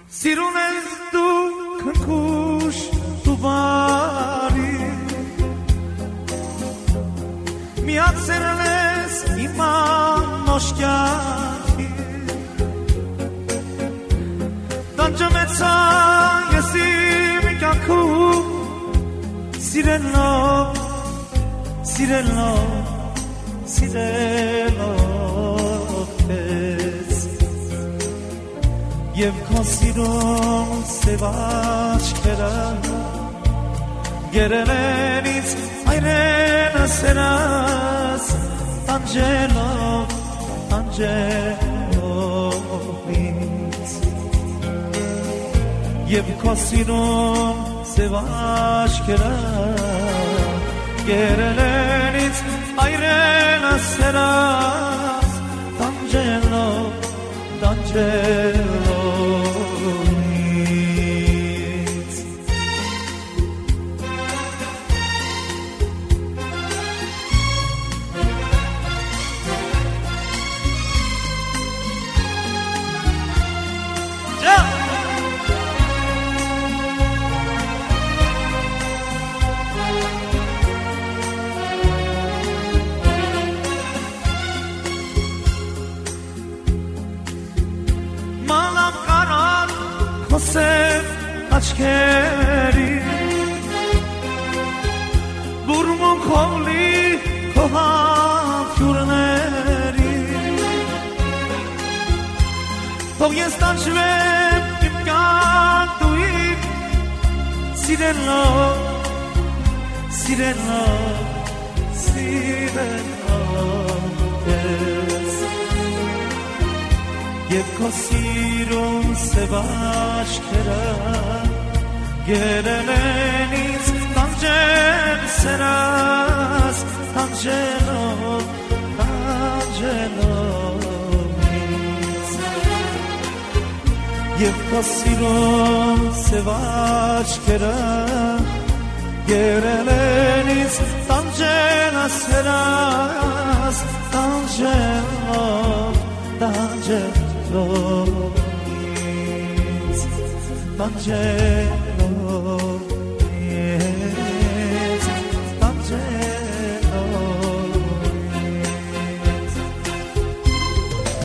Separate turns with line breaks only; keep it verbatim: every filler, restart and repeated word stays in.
Sirunez tu kënkush tu vari Mi atësërëles ima noshkjaki Tanë që me ca jesi mi kaku Sireno, sireno, sireno pes Եվ քո սիրուն սևաչ կերը Գերել ինձ այրենս երաս Տանջելով, տանջելով ինձ Եվ քո սիրուն սևաչ կերը Գերել ինձ այրենս երաս Տանջելով, տանջելով Սև աչքերի Բուրմուն քոլի քո հաճուրների Թող ես տանջվեմ իմ կանտույիկ Սիրելով, սիրելով, սիրելով ես Եվ քո սիրուն սև աչքերը Գերել են ինձ տանջել սերաս Տանջելով, տանջելով ինձ Եվ քո սիրուն սև աչքերը Գերել են ինձ տանջել սերաս Տանջելով, տանջելով Lo is Vangelo